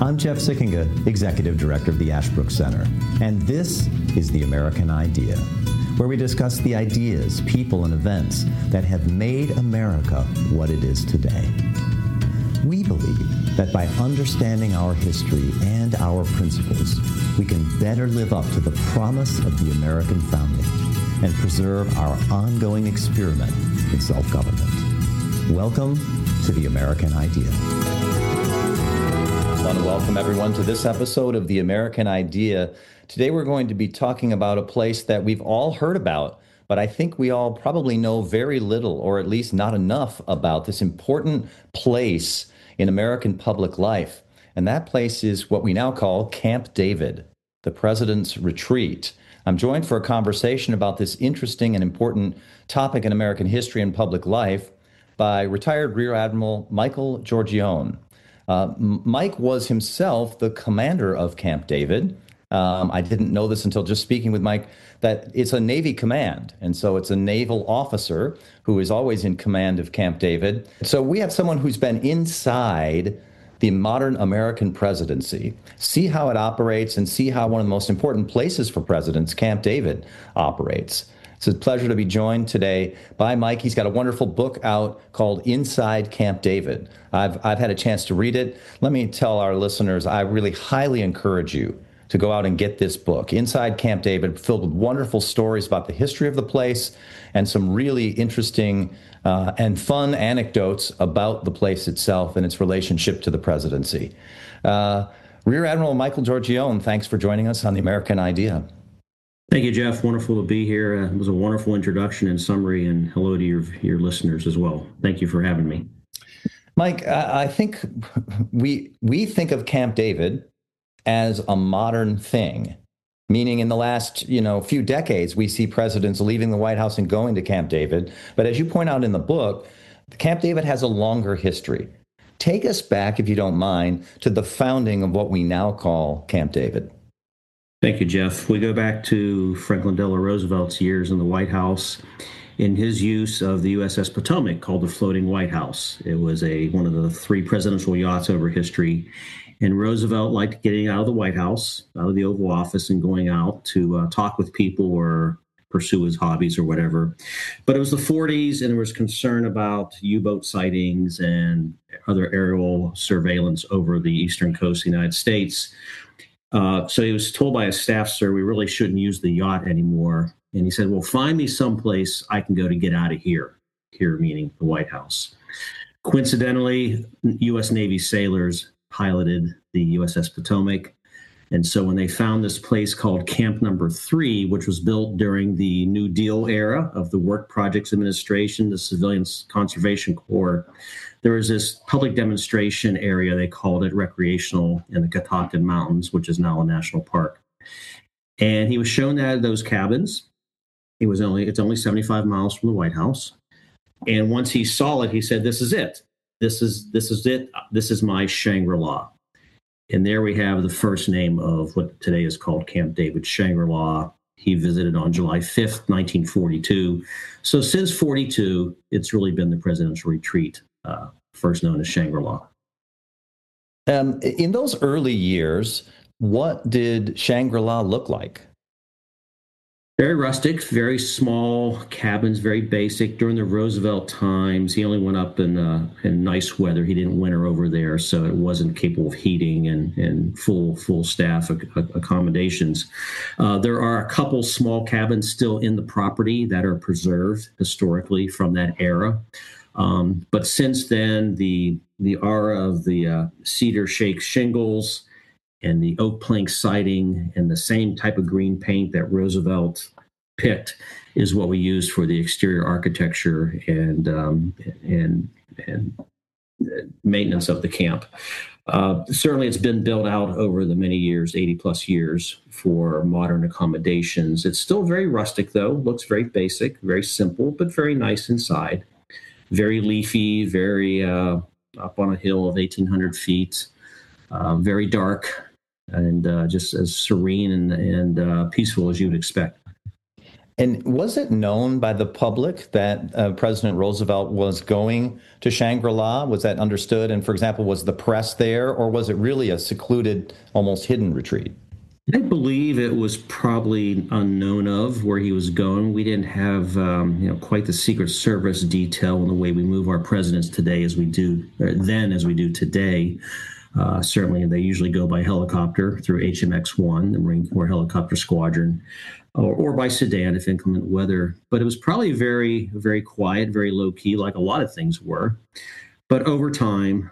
I'm Jeff Sickinga, Executive Director of the Ashbrook Center, and this is The American Idea, where we discuss the ideas, people, and events that have made America what it is today. We believe that by understanding our history and our principles, we can better live up to the promise of the American founding and preserve our ongoing experiment in self-government. Welcome to The American Idea. I want to welcome everyone to this episode of The American Idea. Today we're going to be talking about a place that we've all heard about, but I think we all probably know very little, or at least not enough, about this important place in American public life. And that place is what we now call Camp David, the President's Retreat. I'm joined for a conversation about this interesting and important topic in American history and public life by retired Rear Admiral Michael Georgione. Mike was himself the commander of Camp David. I didn't know this until just speaking with Mike, that it's a Navy command. And so it's a naval officer who is always in command of Camp David. So we have someone who's been inside the modern American presidency, see how it operates, and see how one of the most important places for presidents, Camp David, operates. It's a pleasure to be joined today by Mike. He's got a wonderful book out called Inside Camp David. I've had a chance to read it. Let me tell our listeners, I really highly encourage you to go out and get this book, Inside Camp David, filled with wonderful stories about the history of the place and some really interesting and fun anecdotes about the place itself and its relationship to the presidency. Rear Admiral Michael Georgione, thanks for joining us on The American Idea. Thank you, Jeff. Wonderful to be here. It was a wonderful introduction and summary, and hello to your listeners as well. Thank you for having me. Mike, I think we think of Camp David as a modern thing, meaning in the last few decades, we see presidents leaving the White House and going to Camp David. But as you point out in the book, Camp David has a longer history. Take us back, if you don't mind, to the founding of what we now call Camp David. Thank you, Jeff. We go back to Franklin Delano Roosevelt's years in the White House in his use of the USS Potomac, called the Floating White House. It was one of the three presidential yachts over history. And Roosevelt liked getting out of the White House, out of the Oval Office, and going out to talk with people or pursue his hobbies or whatever. But it was the 40s, and there was concern about U-boat sightings and other aerial surveillance over the eastern coast of the United States. So he was told by his staff, sir, we really shouldn't use the yacht anymore. And he said, well, find me someplace I can go to get out of here, here meaning the White House. Coincidentally, U.S. Navy sailors piloted the USS Potomac. And so when they found this place called Camp Number 3, which was built during the New Deal era of the Work Projects Administration, the Civilian Conservation Corps, there was this public demonstration area, they called it recreational, in the Catoctin Mountains, which is now a national park. And he was shown that those cabins. It's only 75 miles from the White House. And once he saw it, he said, this is it. This is it. This is my Shangri-La. And there we have the first name of what today is called Camp David, Shangri-La. He visited on July 5th, 1942. So since 42, it's really been the presidential retreat, first known as Shangri-La. In those early years, what did Shangri-La look like? Very rustic, very small cabins, very basic. During the Roosevelt times, he only went up in nice weather. He didn't winter over there, so it wasn't capable of heating and full staff accommodations. There are a couple small cabins still in the property that are preserved historically from that era. But since then, the aura of the cedar shake shingles and the oak plank siding and the same type of green paint that Roosevelt picked is what we use for the exterior architecture and maintenance of the camp. Certainly, it's been built out over the many years, 80 plus years, for modern accommodations. It's still very rustic, though. Looks very basic, very simple, but very nice inside. Very leafy, very up on a hill of 1,800 feet, very dark, and just as serene and peaceful as you would expect. And was it known by the public that President Roosevelt was going to Shangri-La? Was that understood? And for example, was the press there, or was it really a secluded, almost hidden retreat? I believe it was probably unknown of where he was going. We didn't have, quite the Secret Service detail in the way we move our presidents today as we do then as we do today. Certainly, they usually go by helicopter through HMX-1, the Marine Corps Helicopter Squadron, or by sedan if inclement weather. But it was probably very, very quiet, very low key, like a lot of things were. But over time,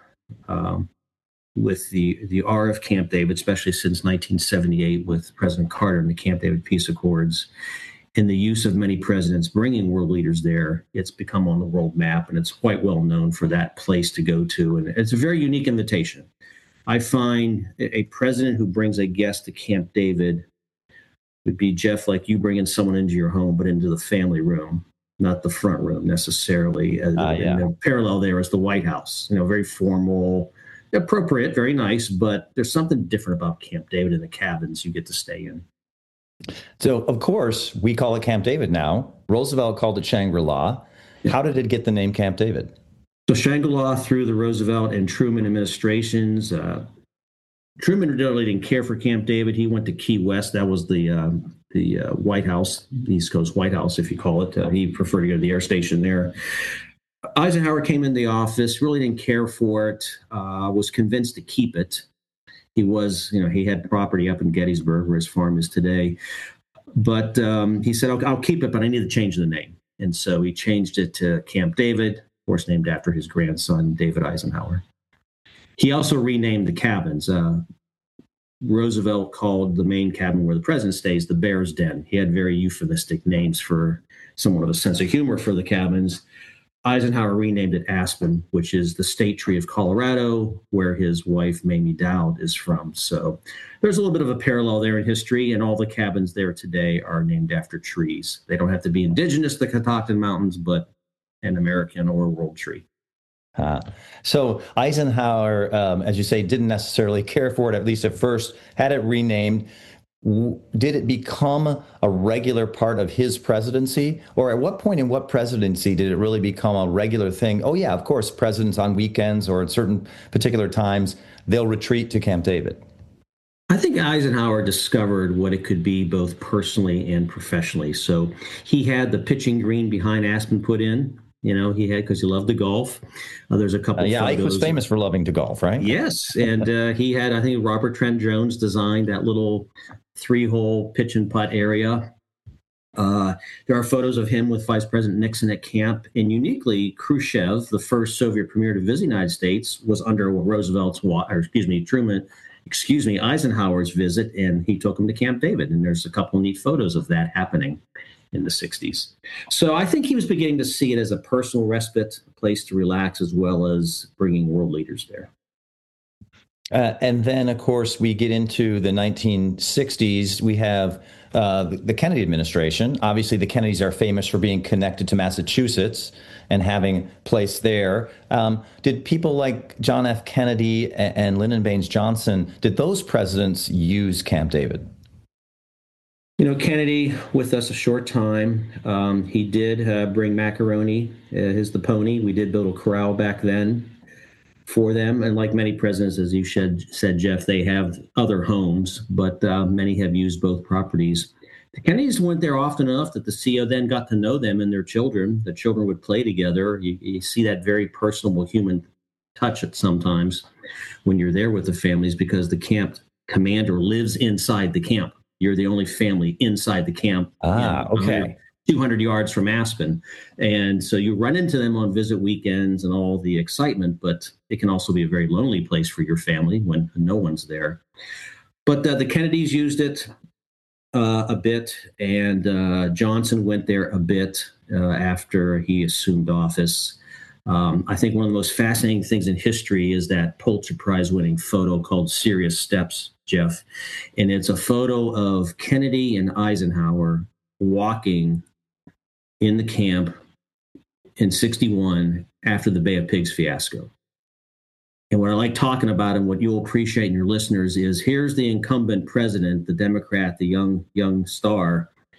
with the aura of Camp David, especially since 1978 with President Carter and the Camp David Peace Accords, and the use of many presidents bringing world leaders there, it's become on the world map, and it's quite well known for that place to go to. And it's a very unique invitation. I find a president who brings a guest to Camp David would be, Jeff, like you bringing someone into your home, but into the family room, not the front room necessarily. And the parallel there is the White House, very formal, appropriate, very nice, but there's something different about Camp David and the cabins you get to stay in. So, of course, we call it Camp David now. Roosevelt called it Shangri-La. Yeah. How did it get the name Camp David? So Shangri-La through the Roosevelt and Truman administrations. Truman really didn't care for Camp David. He went to Key West. That was the White House, the East Coast White House, if you call it. He preferred to go to the air station there. Eisenhower came in the office, really didn't care for it, was convinced to keep it. He had property up in Gettysburg, where his farm is today. But he said, I'll keep it, but I need to change the name. And so he changed it to Camp David, of course, named after his grandson, David Eisenhower. He also renamed the cabins. Roosevelt called the main cabin where the president stays the Bear's Den. He had very euphemistic names for someone with a sense of humor for the cabins. Eisenhower renamed it Aspen, which is the state tree of Colorado, where his wife, Mamie Dowd, is from. So there's a little bit of a parallel there in history, and all the cabins there today are named after trees. They don't have to be indigenous to the Catoctin Mountains, but an American or a world tree. So Eisenhower, as you say, didn't necessarily care for it, at least at first, had it renamed. Did it become a regular part of his presidency? Or at what point in what presidency did it really become a regular thing? Oh, yeah, of course, presidents on weekends or at certain particular times, they'll retreat to Camp David. I think Eisenhower discovered what it could be both personally and professionally. So he had the pitching green behind Aspen put in. He had, because he loved the golf. There's a couple photos. Ike was famous for loving to golf, right? Yes. And he had, I think, Robert Trent Jones designed that little 3-hole pitch and putt area. There are photos of him with Vice President Nixon at camp. And uniquely, Khrushchev, the first Soviet premier to visit the United States, was under Eisenhower's visit, and he took him to Camp David. And there's a couple neat photos of that happening in the 60s. So I think he was beginning to see it as a personal respite, a place to relax, as well as bringing world leaders there. And then, of course, we get into the 1960s. We have the Kennedy administration. Obviously, the Kennedys are famous for being connected to Massachusetts and having place there. Did people like John F. Kennedy and Lyndon Baines Johnson, did those presidents use Camp David? Kennedy with us a short time. He did bring macaroni, the pony. We did build a corral back then for them. And like many presidents, as you said, Jeff, they have other homes, but many have used both properties. The Kennedys went there often enough that the CEO then got to know them and their children. The children would play together. You see that very personable human touch at sometimes when you're there with the families, because the camp commander lives inside the camp. You're the only family inside the camp. Okay. 200 yards from Aspen. And so you run into them on visit weekends and all the excitement, but it can also be a very lonely place for your family when no one's there. But the Kennedys used it a bit, and Johnson went there a bit after he assumed office. I think one of the most fascinating things in history is that Pulitzer Prize winning photo called Serious Steps, Jeff. And it's a photo of Kennedy and Eisenhower walking in the camp in 1961 after the Bay of Pigs fiasco. And what I like talking about, and what you'll appreciate in your listeners, is here's the incumbent president, the Democrat, the young star,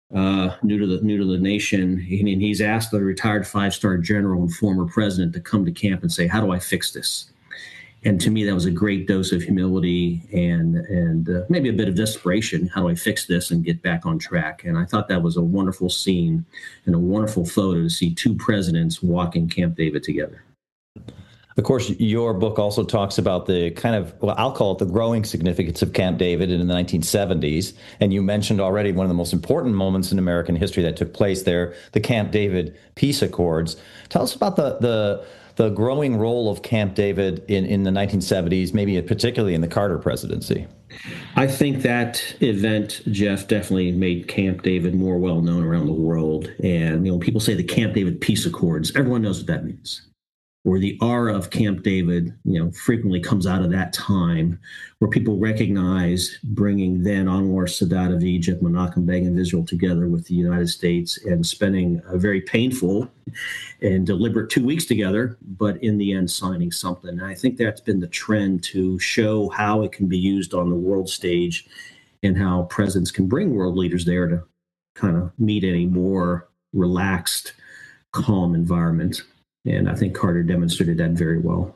new to the nation, and he's asked the retired 5-star general and former president to come to camp and say, "How do I fix this?" And to me, that was a great dose of humility and maybe a bit of desperation. How do I fix this and get back on track? And I thought that was a wonderful scene and a wonderful photo to see two presidents walking Camp David together. Of course, your book also talks about the kind of, well, I'll call it the growing significance of Camp David in the 1970s. And you mentioned already one of the most important moments in American history that took place there, the Camp David Peace Accords. Tell us about the growing role of Camp David in the 1970s, maybe particularly in the Carter presidency. I think that event, Jeff, definitely made Camp David more well known around the world. And, people say the Camp David Peace Accords. Everyone knows what that means. Or the aura of Camp David, frequently comes out of that time where people recognize bringing then Anwar Sadat of Egypt, Menachem Begin of Israel together with the United States and spending a very painful and deliberate 2 weeks together, but in the end signing something. And I think that's been the trend to show how it can be used on the world stage and how presidents can bring world leaders there to kind of meet in a more relaxed, calm environment. And I think Carter demonstrated that very well.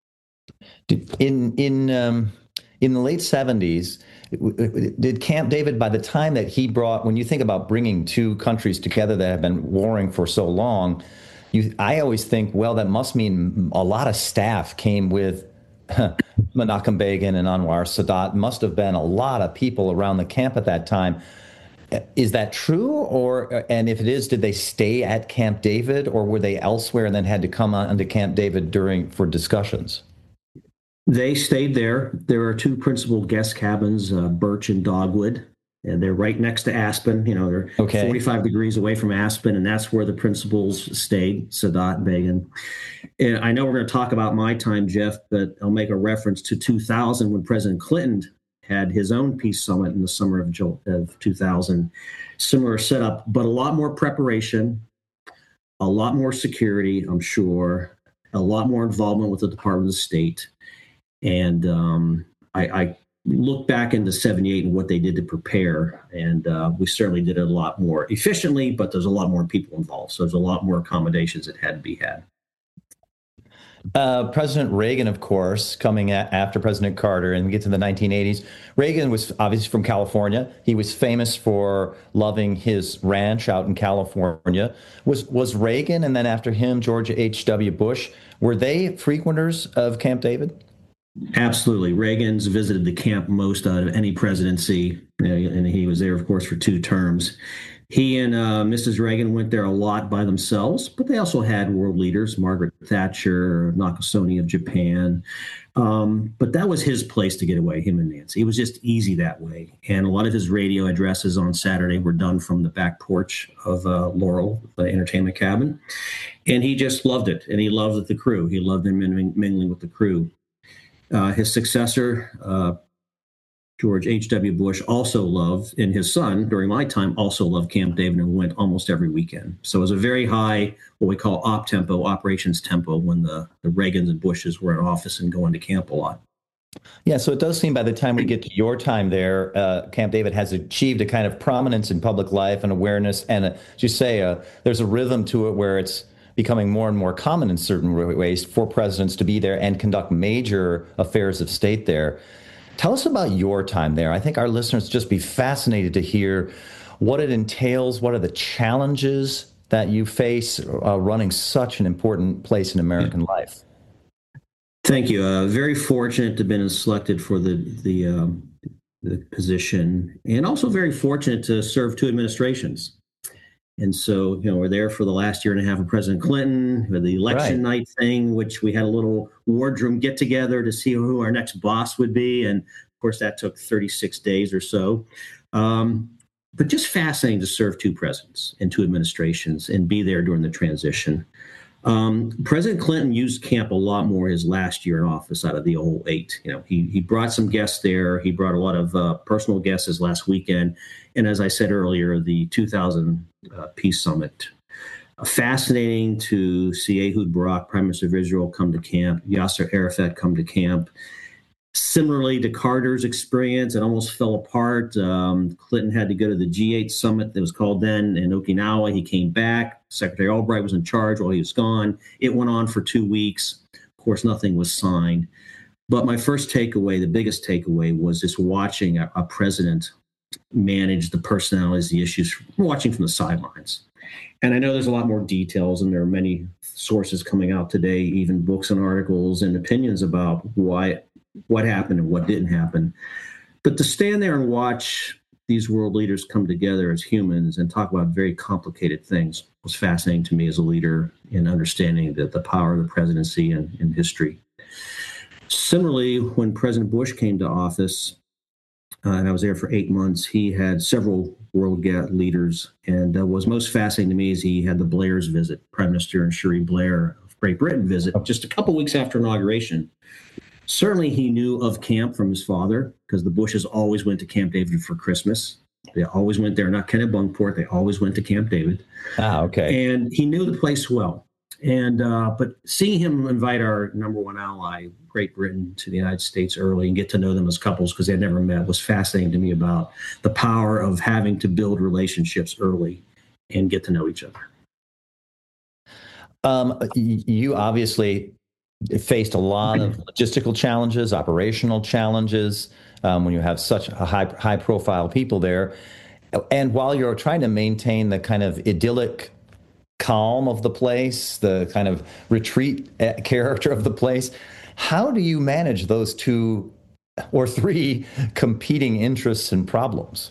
In the late 70s, did Camp David, by the time that he brought, when you think about bringing two countries together that have been warring for so long, I always think, well, that must mean a lot of staff came with Menachem Begin and Anwar Sadat. Must have been a lot of people around the camp at that time. Is that true? And if it is, did they stay at Camp David or were they elsewhere and then had to come on to Camp David for discussions? They stayed there. There are two principal guest cabins, Birch and Dogwood, and they're right next to Aspen. They're 45 degrees away from Aspen, and that's where the principals stayed, Sadat and Begin. And I know we're going to talk about my time, Jeff, but I'll make a reference to 2000 when President Clinton had his own peace summit in the summer of 2000. Similar setup, but a lot more preparation, a lot more security, I'm sure, a lot more involvement with the Department of State. And I look back into 78 and what they did to prepare, and we certainly did it a lot more efficiently, but there's a lot more people involved. So there's a lot more accommodations that had to be had. President Reagan, of course, coming after President Carter, and we get to the 1980s. Reagan was obviously from California. He was famous for loving his ranch out in California. Was Reagan, and then after him, George H.W. Bush, were they frequenters of Camp David? Absolutely. Reagan's visited the camp most out of any presidency, and he was there, of course, for 2 terms. He and Mrs. Reagan went there a lot by themselves, but they also had world leaders, Margaret Thatcher, Nakasone of Japan. But that was his place to get away, him and Nancy. It was just easy that way. And a lot of his radio addresses on Saturday were done from the back porch of Laurel, the entertainment cabin. And he just loved it. And he loved the crew. He loved mingling with the crew. His successor, George H.W. Bush, also loved, and his son, during my time, also loved Camp David and went almost every weekend. So it was a very high, what we call operations tempo, when the Reagans and Bushes were in office and going to camp a lot. Yeah, so it does seem by the time we get to your time there, Camp David has achieved a kind of prominence in public life and awareness. And as you say, there's a rhythm to it where it's becoming more and more common in certain ways for presidents to be there and conduct major affairs of state there. Tell us about your time there. I think our listeners just be fascinated to hear what it entails. What are the challenges that you face running such an important place in American life? Thank you. Very fortunate to have been selected for the position, and also very fortunate to serve 2 administrations. And so, we're there for the last year and a half of President Clinton, the election night thing, which we had a little wardroom get together to see who our next boss would be. And of course, that took 36 days or so. But just fascinating to serve 2 presidents and 2 administrations and be there during the transition. President Clinton used camp a lot more his last year in office out of the 08. He brought some guests there. He brought a lot of personal guests his last weekend. And as I said earlier, the 2000 Peace Summit. Fascinating to see Ehud Barak, Prime Minister of Israel, come to camp, Yasser Arafat come to camp. Similarly to Carter's experience, it almost fell apart. Clinton had to go to the G8 summit that was called then in Okinawa. He came back. Secretary Albright was in charge while he was gone. It went on for 2 weeks. Of course, nothing was signed. But my first takeaway, the biggest takeaway, was just watching a president manage the personalities, the issues, watching from the sidelines. And I know there's a lot more details, and there are many sources coming out today, even books and articles and opinions about what happened and what didn't happen. But to stand there and watch these world leaders come together as humans and talk about very complicated things was fascinating to me as a leader in understanding the power of the presidency and history. Similarly, when President Bush came to office, and I was there for 8 months, he had several world leaders. And what was most fascinating to me is he had the Blairs visit, Prime Minister and Cherie Blair of Great Britain visit, just a couple weeks after inauguration. Certainly he knew of camp from his father, because the Bushes always went to Camp David for Christmas. They always went there, not Kennebunkport. They always went to Camp David. Ah, okay. And he knew the place well. And but seeing him invite our number one ally, Great Britain, to the United States early and get to know them as couples because they'd never met was fascinating to me about the power of having to build relationships early and get to know each other. You obviously faced a lot of logistical challenges, operational challenges, when you have such a high profile people there. And while you're trying to maintain the kind of idyllic calm of the place, the kind of retreat character of the place, how do you manage those 2 or 3 competing interests and problems?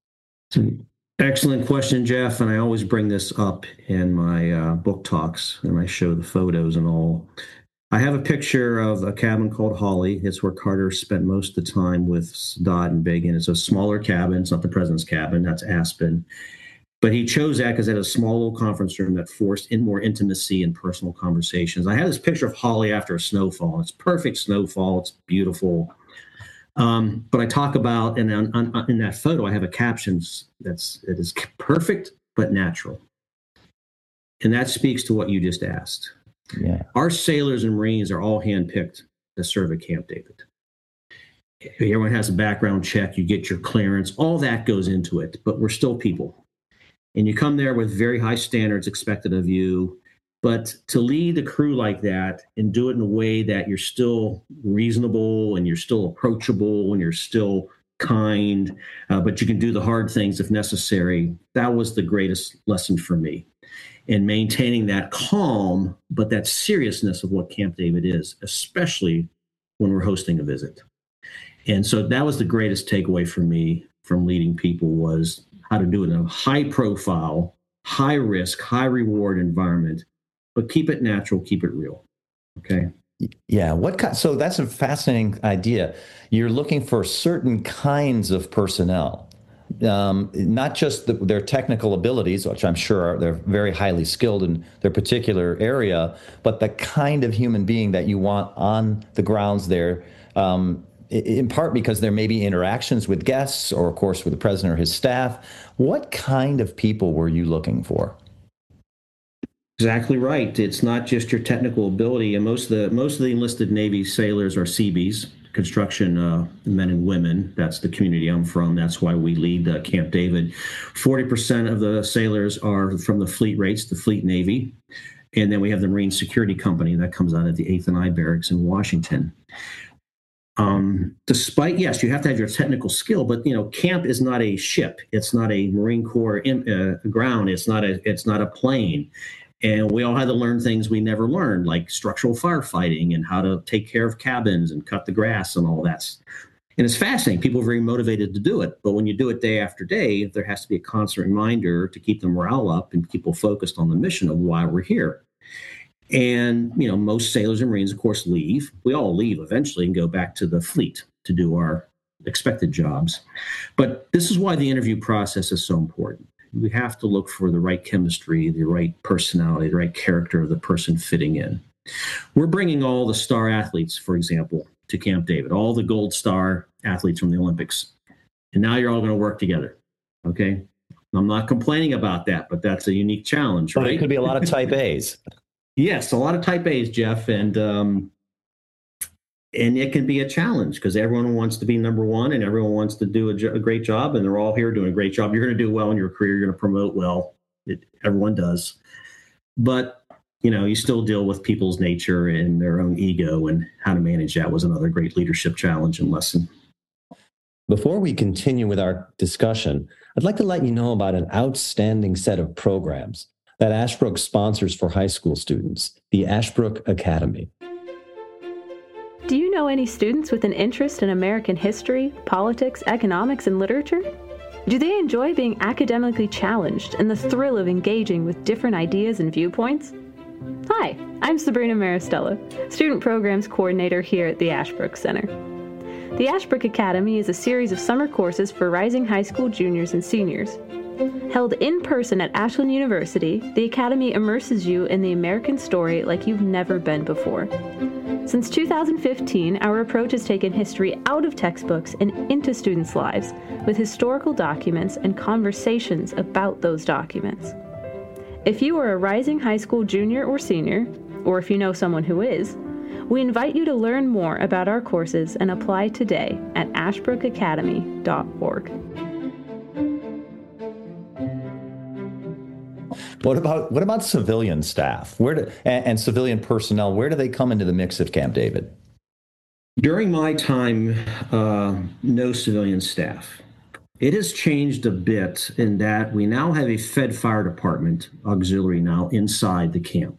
Excellent question, Jeff. And I always bring this up in my book talks, and I show the photos and all. I have a picture of a cabin called Holly. It's where Carter spent most of the time with Sadat and Begin. It's a smaller cabin. It's not the president's cabin. That's Aspen. But he chose that because it had a small little conference room that forced in more intimacy and personal conversations. I have this picture of Holly after a snowfall. It's perfect snowfall. It's beautiful. But I talk about, and in that photo, I have a caption it is perfect but natural. And that speaks to what you just asked. Yeah. Our sailors and Marines are all handpicked to serve at Camp David. Everyone has a background check. You get your clearance. All that goes into it. But we're still people. And you come there with very high standards expected of you. But to lead a crew like that and do it in a way that you're still reasonable and you're still approachable and you're still kind, but you can do the hard things if necessary, that was the greatest lesson for me. And maintaining that calm, but that seriousness of what Camp David is, especially when we're hosting a visit. And so that was the greatest takeaway for me from leading people, was how to do it in a high profile, high risk, high reward environment, but keep it natural, keep it real. Okay. Yeah. So that's a fascinating idea. You're looking for certain kinds of personnel, not just their technical abilities, which I'm sure they're very highly skilled in their particular area, but the kind of human being that you want on the grounds there, in part because there may be interactions with guests or, of course, with the president or his staff. What kind of people were you looking for? Exactly right. It's not just your technical ability, and most of the enlisted Navy sailors are Seabees, construction men and women. That's the community I'm from. That's why we lead Camp David. 40% of the sailors are from the fleet rates, the Fleet Navy, and then we have the Marine Security Company that comes out of the 8th and I Barracks in Washington. Despite, yes, you have to have your technical skill, but camp is not a ship. It's not a Marine Corps ground. It's not a plane. And we all had to learn things we never learned, like structural firefighting and how to take care of cabins and cut the grass and all that. And it's fascinating. People are very motivated to do it. But when you do it day after day, there has to be a constant reminder to keep the morale up and people focused on the mission of why we're here. And, most sailors and Marines, of course, leave. We all leave eventually and go back to the fleet to do our expected jobs. But this is why the interview process is so important. We have to look for the right chemistry, the right personality, the right character of the person fitting in. We're bringing all the star athletes, for example, to Camp David, all the gold star athletes from the Olympics. And now you're all going to work together. Okay. I'm not complaining about that, but that's a unique challenge, right? But it could be a lot of type A's. Yes, a lot of type A's, Jeff. And And it can be a challenge because everyone wants to be number one and everyone wants to do a great job, and they're all here doing a great job. You're going to do well in your career. You're going to promote well. Everyone does. But, you still deal with people's nature and their own ego, and how to manage that was another great leadership challenge and lesson. Before we continue with our discussion, I'd like to let you know about an outstanding set of programs that Ashbrook sponsors for high school students, the Ashbrook Academy. Do you know any students with an interest in American history, politics, economics, and literature? Do they enjoy being academically challenged and the thrill of engaging with different ideas and viewpoints? Hi, I'm Sabrina Maristella, Student Programs Coordinator here at the Ashbrook Center. The Ashbrook Academy is a series of summer courses for rising high school juniors and seniors. Held in person at Ashland University, the Academy immerses you in the American story like you've never been before. Since 2015, our approach has taken history out of textbooks and into students' lives with historical documents and conversations about those documents. If you are a rising high school junior or senior, or if you know someone who is, we invite you to learn more about our courses and apply today at ashbrookacademy.org. What about civilian staff? And civilian personnel? Where do they come into the mix at Camp David? During my time, no civilian staff. It has changed a bit in that we now have a Fed Fire Department auxiliary now inside the camp.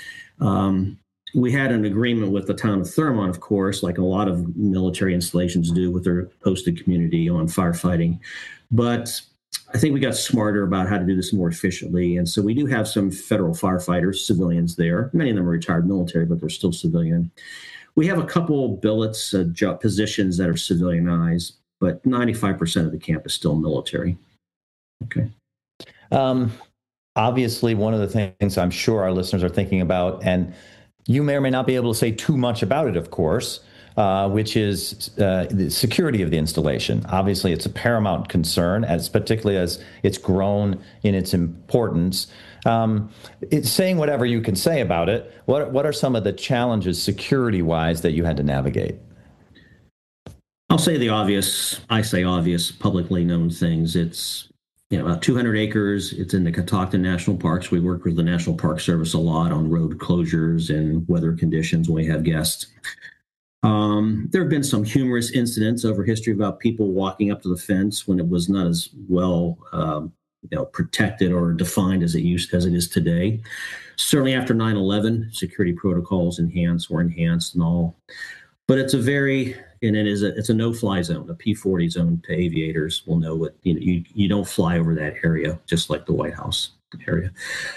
We had an agreement with the town of Thurmont, of course, like a lot of military installations do with their posted community on firefighting. But I think we got smarter about how to do this more efficiently. And so we do have some federal firefighters, civilians there. Many of them are retired military, but they're still civilian. We have a couple billets, positions that are civilianized, but 95% of the camp is still military. Okay. Obviously, one of the things I'm sure our listeners are thinking about, and you may or may not be able to say too much about it, of course, which is the security of the installation. Obviously, it's a paramount concern, particularly as it's grown in its importance. It's saying whatever you can say about it. What are some of the challenges security-wise that you had to navigate? I'll say the obvious. I say obvious, publicly known things. It's about 200 acres. It's in the Catoctin National Parks. We work with the National Park Service a lot on road closures and weather conditions when we have guests. There have been some humorous incidents over history about people walking up to the fence when it was not as well protected or defined as it is today. Certainly after 9/11, security protocols were enhanced and all. But it's a no-fly zone. A P-40 zone to aviators will know what you don't fly over that area, just like the White House area.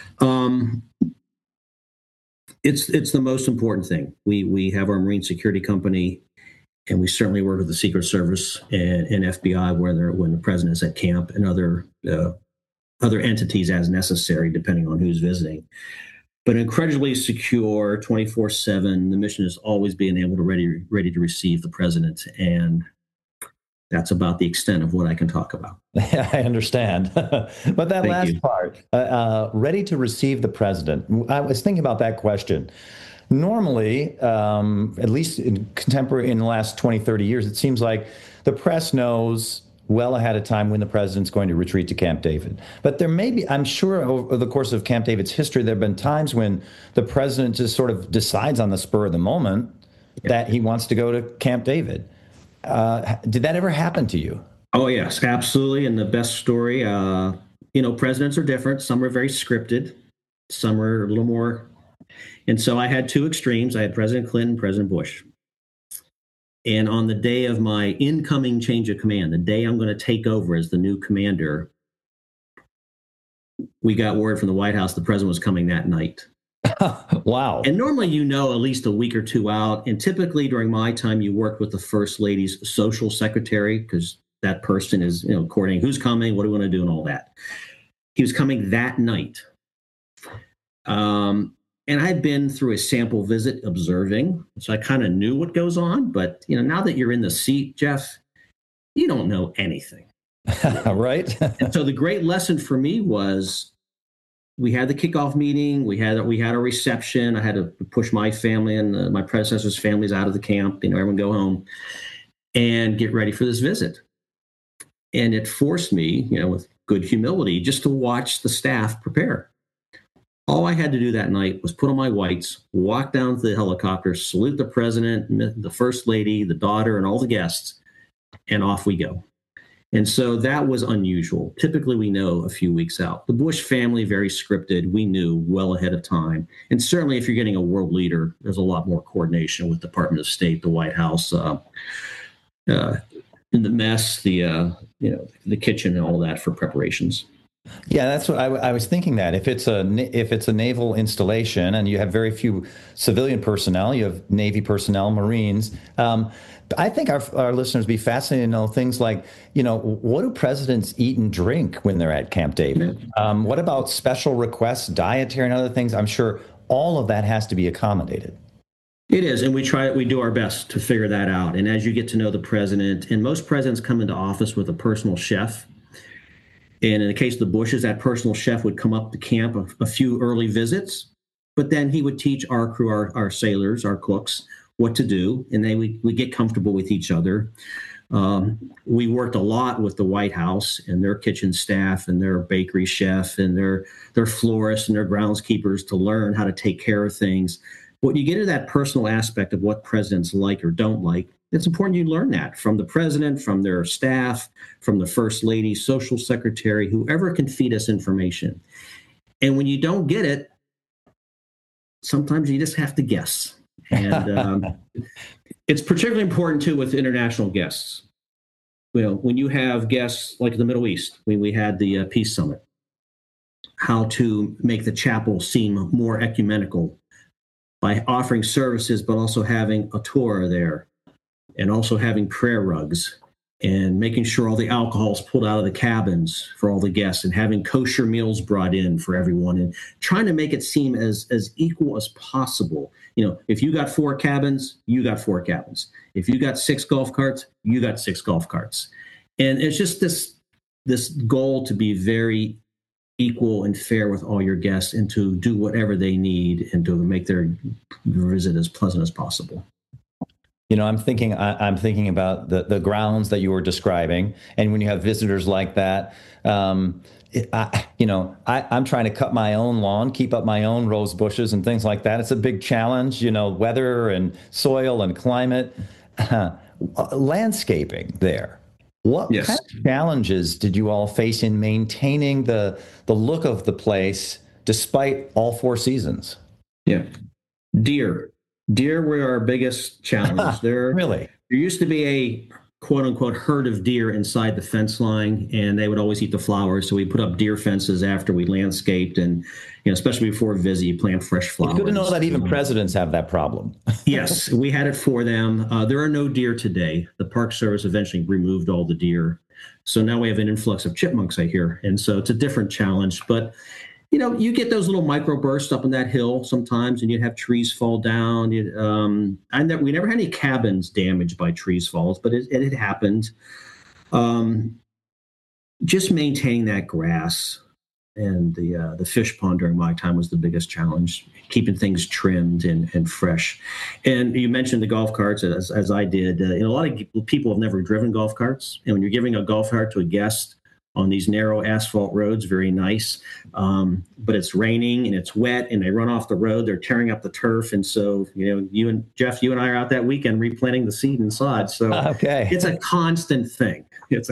It's the most important thing. We have our Marine Security Company, and we certainly work with the Secret Service and FBI when the president is at camp, and other entities as necessary, depending on who's visiting. But incredibly secure, 24/7. The mission is always being able to ready to receive the president, and that's about the extent of what I can talk about. Yeah, I understand. But that last part, ready to receive the president. I was thinking about that question. Normally, at least in the last 20, 30 years, it seems like the press knows well ahead of time when the president's going to retreat to Camp David. But there may be, I'm sure over the course of Camp David's history, there have been times when the president just sort of decides on the spur of the moment that he wants to go to Camp David. Did that ever happen to you? Oh, yes, absolutely. And the best story, presidents are different. Some are very scripted. Some are a little more. And so I had two extremes. I had President Clinton, President Bush. And on the day of my incoming change of command, the day I'm going to take over as the new commander, we got word from the White House the president was coming that night. Wow. And normally, at least a week or two out. And typically during my time, you worked with the First Lady's social secretary, because that person is, coordinating who's coming, what do we want to do, and all that. He was coming that night. And I'd been through a sample visit observing, so I kind of knew what goes on. But, now that you're in the seat, Jeff, you don't know anything. Right. And so the great lesson for me was we had the kickoff meeting. We had a reception. I had a push my family and my predecessors' families out of the camp, everyone go home and get ready for this visit. And it forced me, with good humility, just to watch the staff prepare. All I had to do that night was put on my whites, walk down to the helicopter, salute the president, the first lady, the daughter, and all the guests, and off we go. And so that was unusual. Typically, we know a few weeks out. The Bush family, very scripted. We knew well ahead of time. And certainly, if you're getting a world leader, there's a lot more coordination with the Department of State, the White House, in the mess, the kitchen, and all that for preparations. Yeah, that's what I was thinking. That if it's a naval installation and you have very few civilian personnel, you have Navy personnel, Marines. I think our listeners would be fascinated to know things like, what do presidents eat and drink when they're at Camp David? What about special requests, dietary and other things? I'm sure all of that has to be accommodated. It is, and we do our best to figure that out. And as you get to know the president, and most presidents come into office with a personal chef. And in the case of the Bushes, that personal chef would come up to camp a few early visits, but then he would teach our crew, our sailors, our cooks, what to do, and we get comfortable with each other. We worked a lot with the White House and their kitchen staff and their bakery chef and their florists and their groundskeepers to learn how to take care of things. When you get into that personal aspect of what presidents like or don't like, it's important you learn that from the president, from their staff, from the first lady, social secretary, whoever can feed us information. And when you don't get it, sometimes you just have to guess. And it's particularly important, too, with international guests. When you have guests like the Middle East, when we had the Peace Summit, how to make the chapel seem more ecumenical by offering services, but also having a Torah there, and also having prayer rugs, and making sure all the alcohol is pulled out of the cabins for all the guests, and having kosher meals brought in for everyone, and trying to make it seem as equal as possible. If you got 4 cabins, you got 4 cabins. If you got 6 golf carts, you got 6 golf carts. And it's just this goal to be very equal and fair with all your guests, and to do whatever they need and to make their visit as pleasant as possible. I'm thinking about the grounds that you were describing, and when you have visitors like that, I'm trying to cut my own lawn, keep up my own rose bushes and things like that. It's a big challenge, weather and soil and climate, landscaping there. What Yes. kind of challenges did you all face in maintaining the look of the place despite all 4 seasons? Yeah. Deer were our biggest challenge. Really? There used to be a quote unquote herd of deer inside the fence line, and they would always eat the flowers. So we put up deer fences after we landscaped, and especially before a visit, you plant fresh flowers. It's good to know that even presidents have that problem. Yes, we had it for them. There are no deer today. The Park Service eventually removed all the deer. So now we have an influx of chipmunks, I hear. And so it's a different challenge. But, you get those little microbursts up on that hill sometimes, and you'd have trees fall down. We never had any cabins damaged by trees falls, but it happened. Just maintaining that grass and the fish pond during my time was the biggest challenge, keeping things trimmed and fresh. And you mentioned the golf carts, as I did. A lot of people have never driven golf carts, and when you're giving a golf cart to a guest on these narrow asphalt roads, very nice, but it's raining and it's wet, and they run off the road, they're tearing up the turf. And so, you and Jeff, you and I are out that weekend replanting the seed and sod. So Okay. It's a constant thing.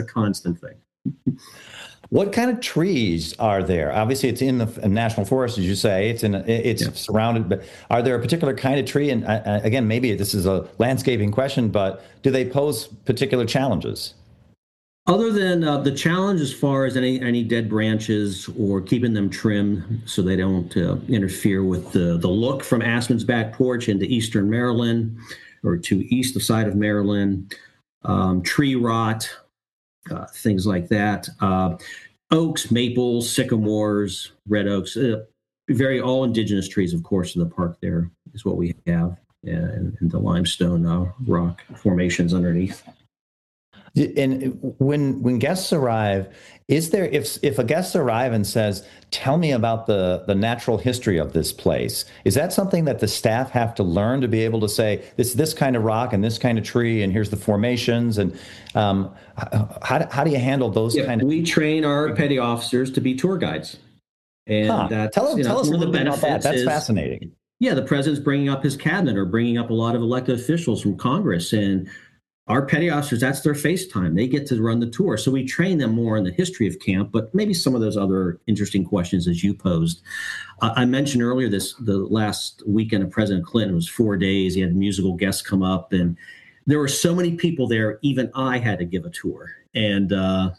What kind of trees are there? Obviously, it's in the national forest, as you say. It's surrounded, but are there a particular kind of tree? And again, maybe this is a landscaping question, but do they pose particular challenges? Other than the challenge as far as any dead branches or keeping them trimmed so they don't interfere with the look from Aspen's back porch into eastern Maryland or to east of side of Maryland, tree rot, things like that. Oaks, maples, sycamores, red oaks, all indigenous trees, of course, in the park there is what we have, and the limestone rock formations underneath. And when guests arrive, is there if a guest arrive and says, "Tell me about the natural history of this place," is that something that the staff have to learn to be able to say, this kind of rock and this kind of tree and here's the formations, and how do you handle those kind of? We train our petty officers to be tour guides, and that's tell us one a of the little bit about that. benefits. That's fascinating. Yeah, the president's bringing up his cabinet or bringing up a lot of elected officials from Congress, and our petty officers, that's their face time. They get to run the tour. So we train them more in the history of camp, but maybe some of those other interesting questions as you posed. I mentioned earlier the last weekend of President Clinton was 4 days. He had musical guests come up, and there were so many people there, even I had to give a tour. And Wow.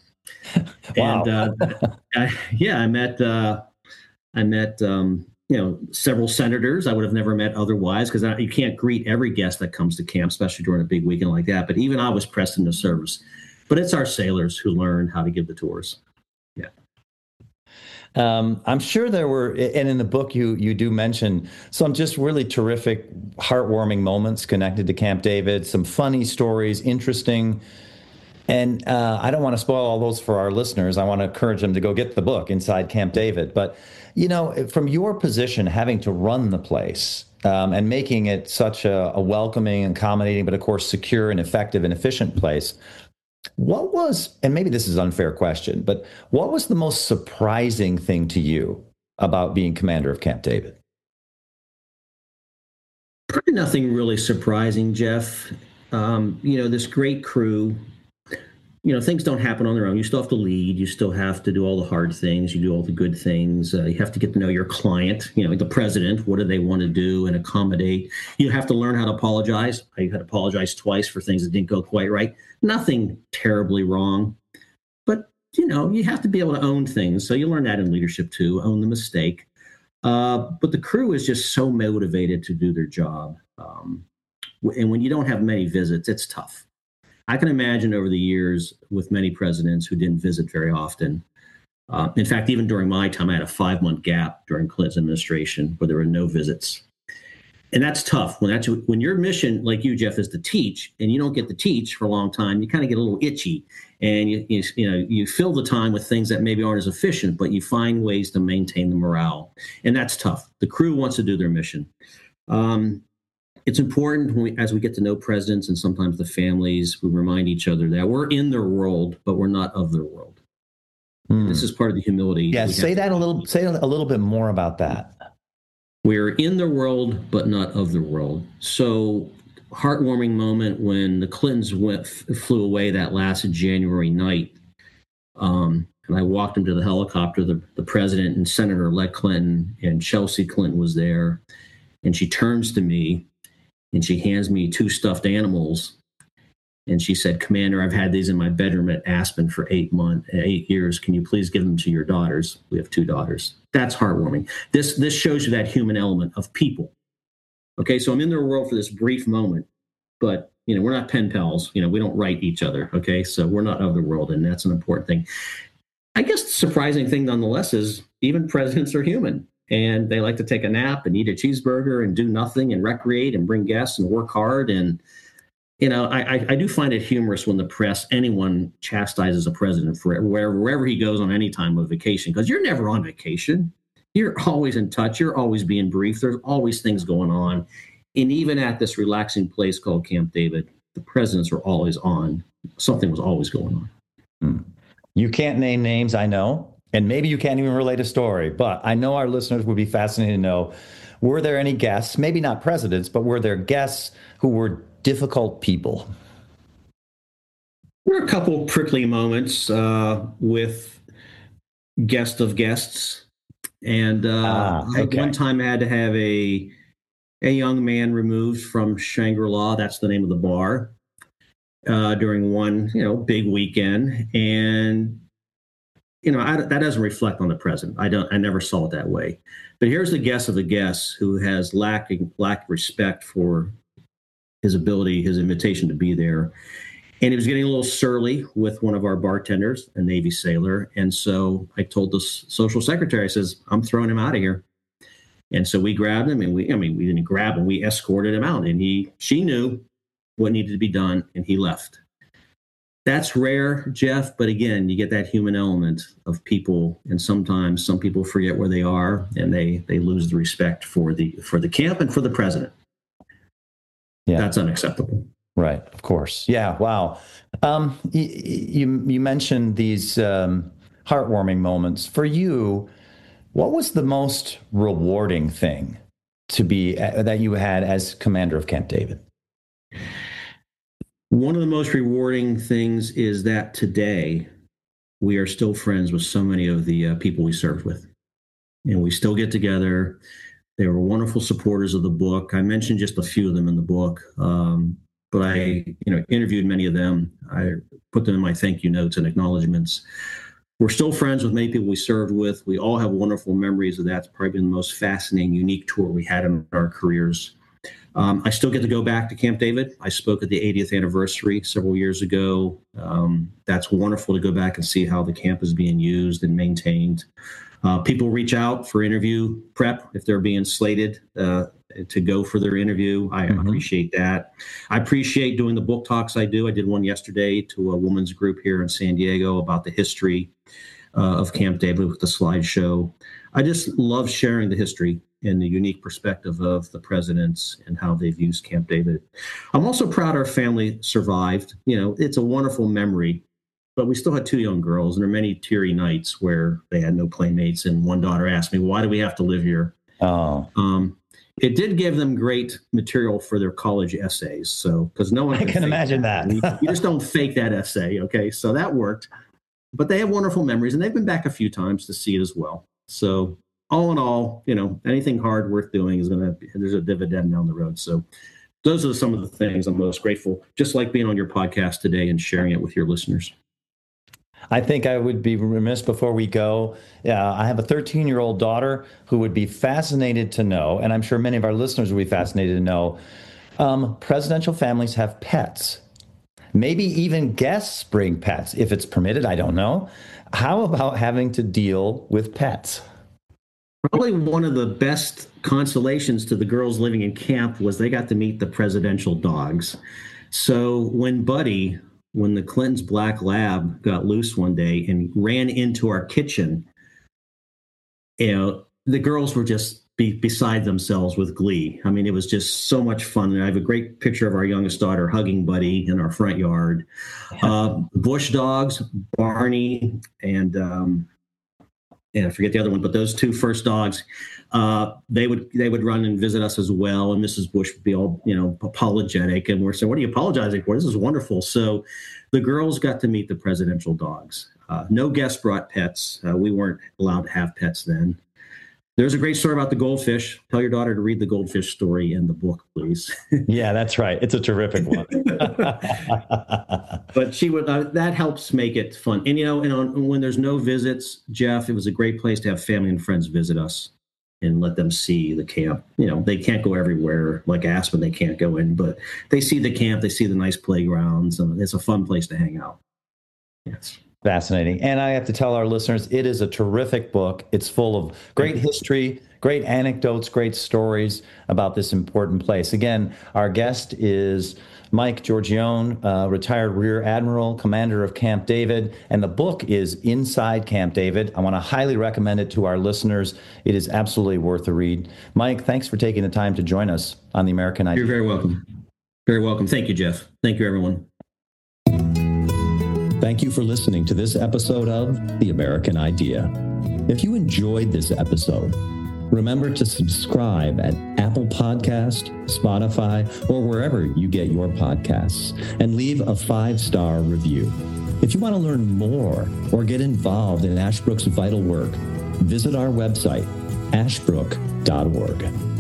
I met several senators I would have never met otherwise, because you can't greet every guest that comes to camp, especially during a big weekend like that. But even I was pressed into service. But it's our sailors who learn how to give the tours. Yeah. I'm sure there were, and in the book you do mention some just really terrific, heartwarming moments connected to Camp David, some funny stories, interesting. And I don't want to spoil all those for our listeners. I want to encourage them to go get the book, Inside Camp David. But, from your position, having to run the place and making it such a welcoming, accommodating, but of course, secure and effective and efficient place, what was, and maybe this is an unfair question, but what was the most surprising thing to you about being commander of Camp David? Probably nothing really surprising, Jeff. This great crew, things don't happen on their own. You still have to lead. You still have to do all the hard things. You do all the good things. You have to get to know your client, the president. What do they want to do and accommodate? You have to learn how to apologize. I had to apologize twice for things that didn't go quite right. Nothing terribly wrong. But, you have to be able to own things. So you learn that in leadership too, own the mistake. But the crew is just so motivated to do their job. And when you don't have many visits, it's tough. I can imagine over the years with many presidents who didn't visit very often. In fact, even during my time, I had a 5-month gap during Clinton's administration where there were no visits. And that's tough. When your mission, like you, Jeff, is to teach, and you don't get to teach for a long time, you kind of get a little itchy, and you fill the time with things that maybe aren't as efficient, but you find ways to maintain the morale, and that's tough. The crew wants to do their mission. It's important as we get to know presidents and sometimes the families, we remind each other that we're in their world, but we're not of their world. This is part of the humility. Yeah, say a little bit more about that. We're in their world, but not of their world. So, heartwarming moment when the Clintons flew away that last January night. And I walked them to the helicopter. The president and Senator-elect Clinton and Chelsea Clinton was there. And she turns to me and she hands me 2 stuffed animals. And she said, "Commander, I've had these in my bedroom at Aspen for 8 years. Can you please give them to your daughters? We have 2 daughters." That's heartwarming. This shows you that human element of people. Okay, so I'm in their world for this brief moment, but we're not pen pals. We don't write each other. Okay, so we're not of the world, and that's an important thing. I guess the surprising thing, nonetheless, is even presidents are human. And they like to take a nap and eat a cheeseburger and do nothing and recreate and bring guests and work hard. And, I do find it humorous when the press, anyone chastises a president for wherever he goes on any time of vacation, because you're never on vacation. You're always in touch. You're always being briefed. There's always things going on. And even at this relaxing place called Camp David, the presidents were always on. Something was always going on. You can't name names, I know. And maybe you can't even relate a story, but I know our listeners would be fascinated to know, were there any guests, maybe not presidents, but were there guests who were difficult people? There were a couple prickly moments with guest of guests. And one time I had to have a young man removed from Shangri-La, that's the name of the bar, during one, big weekend. And that doesn't reflect on the president. I never saw it that way. But here's the guest of the guests who has lacked respect for his ability, his invitation to be there. And he was getting a little surly with one of our bartenders, a Navy sailor. And so I told the social secretary, I says, "I'm throwing him out of here." And so we grabbed him, and we didn't grab him, we escorted him out. And she knew what needed to be done, and he left. That's rare, Jeff, but again, you get that human element of people, and sometimes some people forget where they are, and they lose the respect for the camp and for the president. Yeah, that's unacceptable. Right, of course. Yeah, wow. You mentioned these heartwarming moments. For you, what was the most rewarding thing to be that you had as commander of Camp David? One of the most rewarding things is that today we are still friends with so many of the people we served with, and we still get together. They were wonderful supporters of the book. I mentioned just a few of them in the book, but I interviewed many of them. I put them in my thank you notes and acknowledgments. We're still friends with many people we served with. We all have wonderful memories of that. It's probably been the most fascinating, unique tour we had in our careers. I still get to go back to Camp David. I spoke at the 80th anniversary several years ago. That's wonderful to go back and see how the camp is being used and maintained. People reach out for interview prep if they're being slated to go for their interview. I appreciate that. I appreciate doing the book talks I do. I did one yesterday to a women's group here in San Diego about the history of Camp David with the slideshow. I just love sharing the history and the unique perspective of the presidents and how they've used Camp David. I'm also proud our family survived. It's a wonderful memory, but we still had 2 young girls, and there are many teary nights where they had no playmates. And one daughter asked me, "Why do we have to live here?" It did give them great material for their college essays. So, because no one can imagine that. You just don't fake that essay. Okay. So that worked, but they have wonderful memories, and they've been back a few times to see it as well. So all in all, anything hard worth doing there's a dividend down the road. So those are some of the things I'm most grateful, just like being on your podcast today and sharing it with your listeners. I think I would be remiss before we go. I have a 13-year-old daughter who would be fascinated to know, and I'm sure many of our listeners would be fascinated to know, presidential families have pets. Maybe even guests bring pets, if it's permitted. I don't know. How about having to deal with pets? Probably one of the best consolations to the girls living in camp was they got to meet the presidential dogs. So when the Clintons' black lab got loose one day and ran into our kitchen, the girls were just beside themselves with glee. I mean, it was just so much fun. And I have a great picture of our youngest daughter hugging Buddy in our front yard. Bush dogs, Barney, and I forget the other one, but those 2 first dogs, they would run and visit us as well. And Mrs. Bush would be all, apologetic. And we're saying, "What are you apologizing for? This is wonderful." So the girls got to meet the presidential dogs. No guests brought pets. We weren't allowed to have pets then. There's a great story about the goldfish. Tell your daughter to read the goldfish story in the book, please. Yeah, that's right. It's a terrific one. But she would. That helps make it fun. And when there's no visits, Jeff, it was a great place to have family and friends visit us and let them see the camp. They can't go everywhere like Aspen. They can't go in, but they see the camp. They see the nice playgrounds. It's a fun place to hang out. Yes. Fascinating. And I have to tell our listeners, it is a terrific book. It's full of great history, great anecdotes, great stories about this important place. Again, our guest is Mike Giorgione, retired Rear Admiral, commander of Camp David, and the book is Inside Camp David. I want to highly recommend it to our listeners. It is absolutely worth a read. Mike, thanks for taking the time to join us on The American Idea. You're very welcome. Very welcome. Thank you, Jeff. Thank you, everyone. Thank you for listening to this episode of The American Idea. If you enjoyed this episode, remember to subscribe at Apple Podcast, Spotify, or wherever you get your podcasts, and leave a 5-star review. If you want to learn more or get involved in Ashbrook's vital work, visit our website, ashbrook.org.